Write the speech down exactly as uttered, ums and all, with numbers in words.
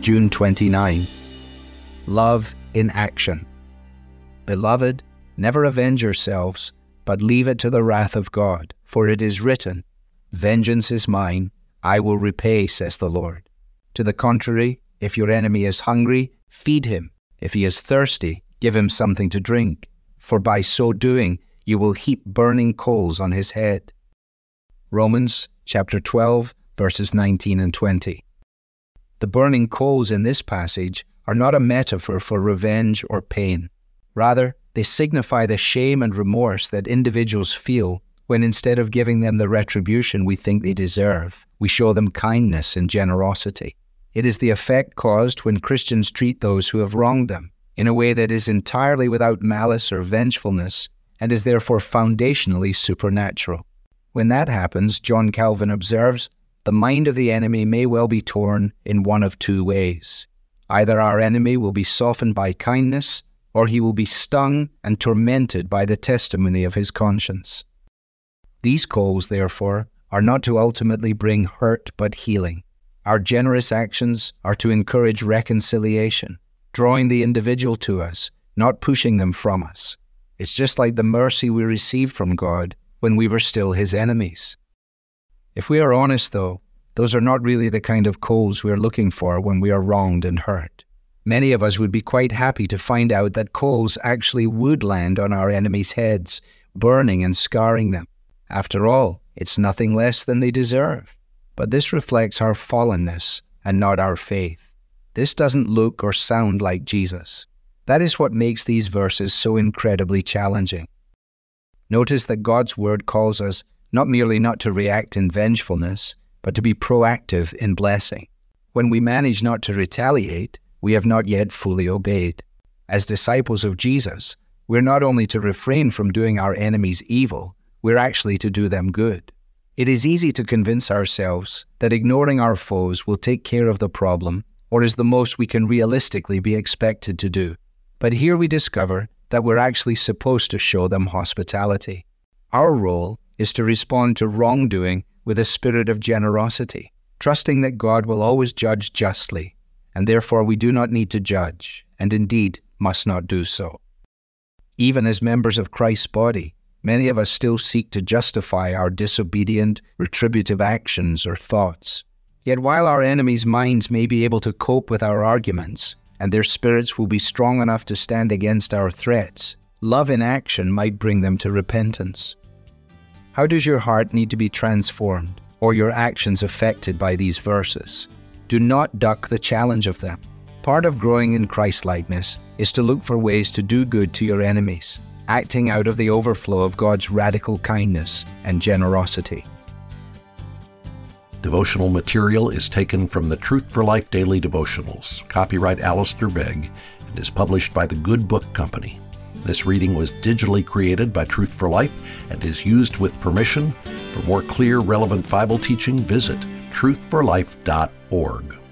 June twenty-ninth. Love in action. Beloved, never avenge yourselves, but leave it to the wrath of God, for it is written, "Vengeance is mine, I will repay, says the Lord." To the contrary, if your enemy is hungry, feed him. If he is thirsty, give him something to drink, for by so doing you will heap burning coals on his head. Romans chapter twelve, verses nineteen and twenty. The burning coals in this passage are not a metaphor for revenge or pain. Rather, they signify the shame and remorse that individuals feel when instead of giving them the retribution we think they deserve, we show them kindness and generosity. It is the effect caused when Christians treat those who have wronged them in a way that is entirely without malice or vengefulness and is therefore foundationally supernatural. When that happens, John Calvin observes, the mind of the enemy may well be torn in one of two ways. Either our enemy will be softened by kindness, or he will be stung and tormented by the testimony of his conscience. These coals, therefore, are not to ultimately bring hurt but healing. Our generous actions are to encourage reconciliation, drawing the individual to us, not pushing them from us. It's just like the mercy we received from God when we were still his enemies. If we are honest, though, those are not really the kind of coals we are looking for when we are wronged and hurt. Many of us would be quite happy to find out that coals actually would land on our enemies' heads, burning and scarring them. After all, it's nothing less than they deserve. But this reflects our fallenness and not our faith. This doesn't look or sound like Jesus. That is what makes these verses so incredibly challenging. Notice that God's word calls us not merely not to react in vengefulness, but to be proactive in blessing. When we manage not to retaliate, we have not yet fully obeyed. As disciples of Jesus, we're not only to refrain from doing our enemies evil, we're actually to do them good. It is easy to convince ourselves that ignoring our foes will take care of the problem, or is the most we can realistically be expected to do. But here we discover that we're actually supposed to show them hospitality. Our role is to respond to wrongdoing with a spirit of generosity, trusting that God will always judge justly, and therefore we do not need to judge, and indeed must not do so. Even as members of Christ's body, many of us still seek to justify our disobedient, retributive actions or thoughts. Yet while our enemies' minds may be able to cope with our arguments, and their spirits will be strong enough to stand against our threats, love in action might bring them to repentance. How does your heart need to be transformed, or your actions affected by these verses? Do not duck the challenge of them. Part of growing in Christ-likeness is to look for ways to do good to your enemies, acting out of the overflow of God's radical kindness and generosity. Devotional material is taken from the Truth for Life Daily Devotionals, copyright Alistair Begg, and is published by the Good Book Company. This reading was digitally created by Truth for Life and is used with permission. For more clear, relevant Bible teaching, visit truth for life dot org.